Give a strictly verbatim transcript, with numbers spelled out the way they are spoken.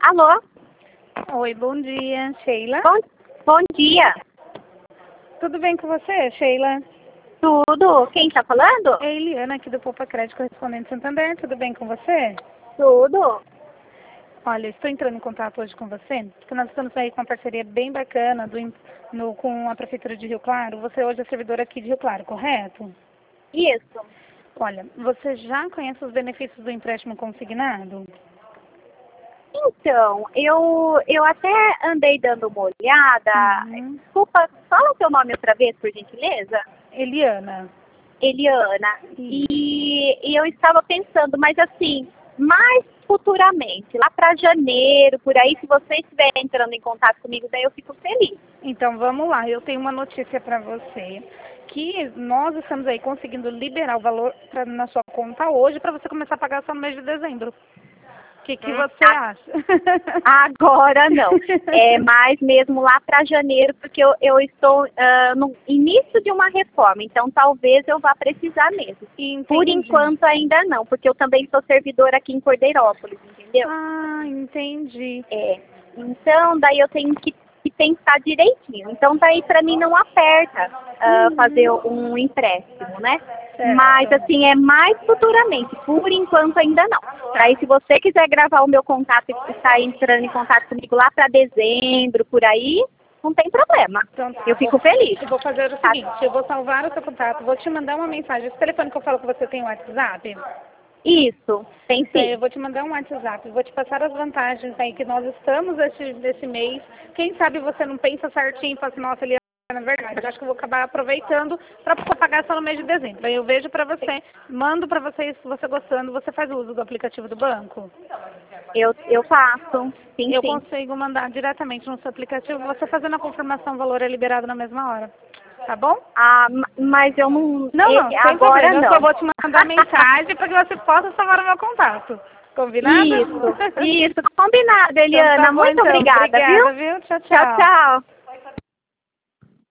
Alô? Oi, bom dia, Sheila. Bom, bom dia. Tudo bem com você, Sheila? Tudo? Quem está falando? É Eliana, aqui do Poupa Crédito Correspondente Santander. Tudo bem com você? Tudo. Olha, estou entrando em contato hoje com você, porque nós estamos aí com uma parceria bem bacana do, no, com a Prefeitura de Rio Claro. Você hoje é servidora aqui de Rio Claro, correto? Isso. Olha, você já conhece os benefícios do empréstimo consignado? Então, eu, eu até andei dando uma olhada. Uhum. Desculpa, fala o seu nome outra vez, por gentileza. Eliana. Eliana. Isso. E, e eu estava pensando, mas assim, mais futuramente, lá para janeiro, por aí, se você estiver entrando em contato comigo, daí eu fico feliz. Então vamos lá, eu tenho uma notícia para você, que nós estamos aí conseguindo liberar o valor pra, na sua conta hoje para você começar a pagar só no mês de dezembro. O que, que Hum, você a- acha? Agora não. É mais mesmo lá para janeiro, porque eu, eu estou ah, no início de uma reforma, então talvez eu vá precisar mesmo. Entendi. Por enquanto ainda não, porque eu também sou servidora aqui em Cordeirópolis, entendeu? Ah, entendi. É. Então daí eu tenho que, que pensar direitinho. Então daí para mim não aperta ah, Uhum. fazer um empréstimo, né? Certo. Mas assim, é mais futuramente, por enquanto ainda não. Aí se você quiser gravar o meu contato e estar entrando em contato comigo lá para dezembro, por aí, não tem problema. Então, tá, Eu fico vou- feliz. Eu vou fazer o Tá? seguinte, eu vou salvar o seu contato, vou te mandar uma mensagem. Esse telefone que eu falo com você tem o WhatsApp? Isso, tem É, sim. eu vou te mandar um WhatsApp, vou te passar as vantagens aí que nós estamos esse, desse mês. Quem sabe você não pensa certinho e fala assim, nossa, ele na verdade, eu acho que eu vou acabar aproveitando para pagar só no mês de dezembro. Aí eu vejo para você, mando para você, se você gostando, você faz uso do aplicativo do banco? Eu, eu faço, sim, Eu sim. consigo mandar diretamente no seu aplicativo, você fazendo a confirmação, o valor é liberado na mesma hora. Tá bom? Ah, ma- mas eu não. Não, não, eh, sem Agora problema. Eu não. só vou te mandar mensagem para que você possa salvar o meu contato. Combinado? Isso, isso. Combinado, Então Eliana. tá bom, Muito então. obrigada, viu? Obrigada, viu? Tchau, Tchau, tchau. tchau.